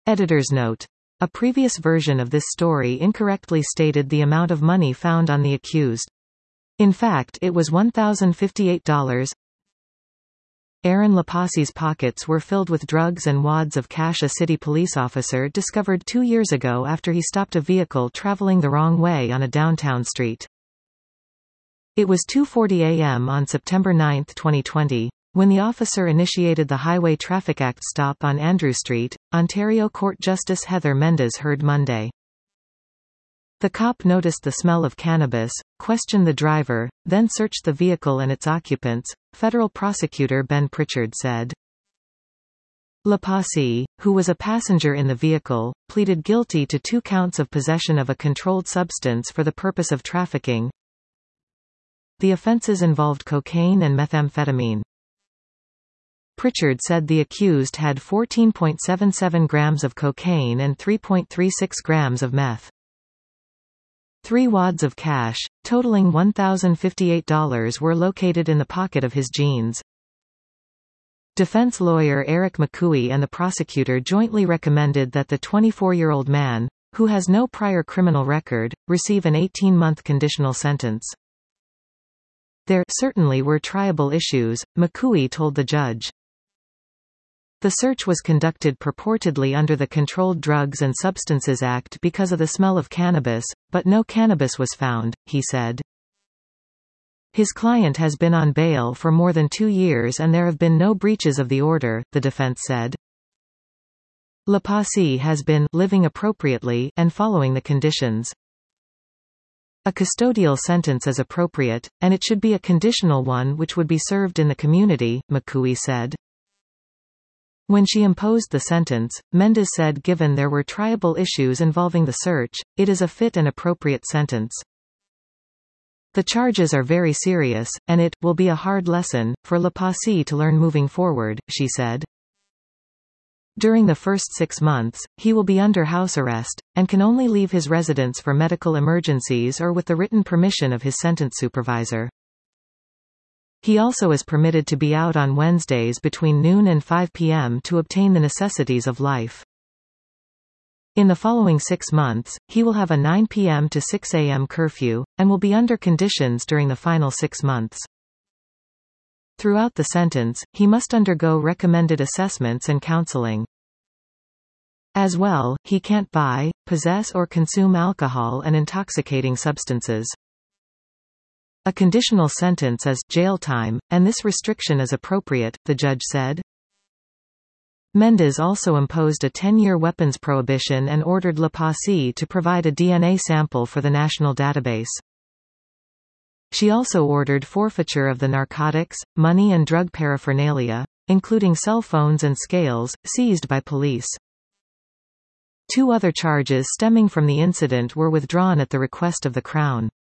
Editor's note. A previous version of this story incorrectly stated the amount of money found on the accused. In fact, it was $1,058. Aaron Lapasse's pockets were filled with drugs and wads of cash. A city police officer discovered 2 years ago after he stopped a vehicle traveling the wrong way on a downtown street. It was 2:40 a.m. on September 9, 2020. When the officer initiated the Highway Traffic Act stop on Andrew Street, Ontario Court Justice Heather Mendes heard Monday. The cop noticed the smell of cannabis, questioned the driver, then searched the vehicle and its occupants, federal prosecutor Ben Pritchard said. Lapasse, who was a passenger in the vehicle, pleaded guilty to 2 counts of possession of a controlled substance for the purpose of trafficking. The offenses involved cocaine and methamphetamine. Pritchard said the accused had 14.77 grams of cocaine and 3.36 grams of meth. 3 wads of cash, totaling $1,058, were located in the pocket of his jeans. Defense lawyer Eric McCooey and the prosecutor jointly recommended that the 24-year-old man, who has no prior criminal record, receive an 18-month conditional sentence. There certainly were triable issues, McCooey told the judge. The search was conducted purportedly under the Controlled Drugs and Substances Act because of the smell of cannabis, but no cannabis was found, he said. His client has been on bail for more than 2 years and there have been no breaches of the order, the defense said. Lapasse has been living appropriately and following the conditions. A custodial sentence is appropriate, and it should be a conditional one which would be served in the community, McCooey said. When she imposed the sentence, Mendes said given there were triable issues involving the search, it is a fit and appropriate sentence. The charges are very serious, and it will be a hard lesson for Lapasse to learn moving forward, she said. During the first 6 months, he will be under house arrest, and can only leave his residence for medical emergencies or with the written permission of his sentence supervisor. He also is permitted to be out on Wednesdays between noon and 5 p.m. to obtain the necessities of life. In the following 6 months, he will have a 9 p.m. to 6 a.m. curfew, and will be under conditions during the final 6 months. Throughout the sentence, he must undergo recommended assessments and counseling. As well, he can't buy, possess or consume alcohol and intoxicating substances. A conditional sentence is jail time, and this restriction is appropriate, the judge said. Mendes also imposed a 10-year weapons prohibition and ordered Lapasse to provide a DNA sample for the national database. She also ordered forfeiture of the narcotics, money and drug paraphernalia, including cell phones and scales, seized by police. 2 other charges stemming from the incident were withdrawn at the request of the Crown.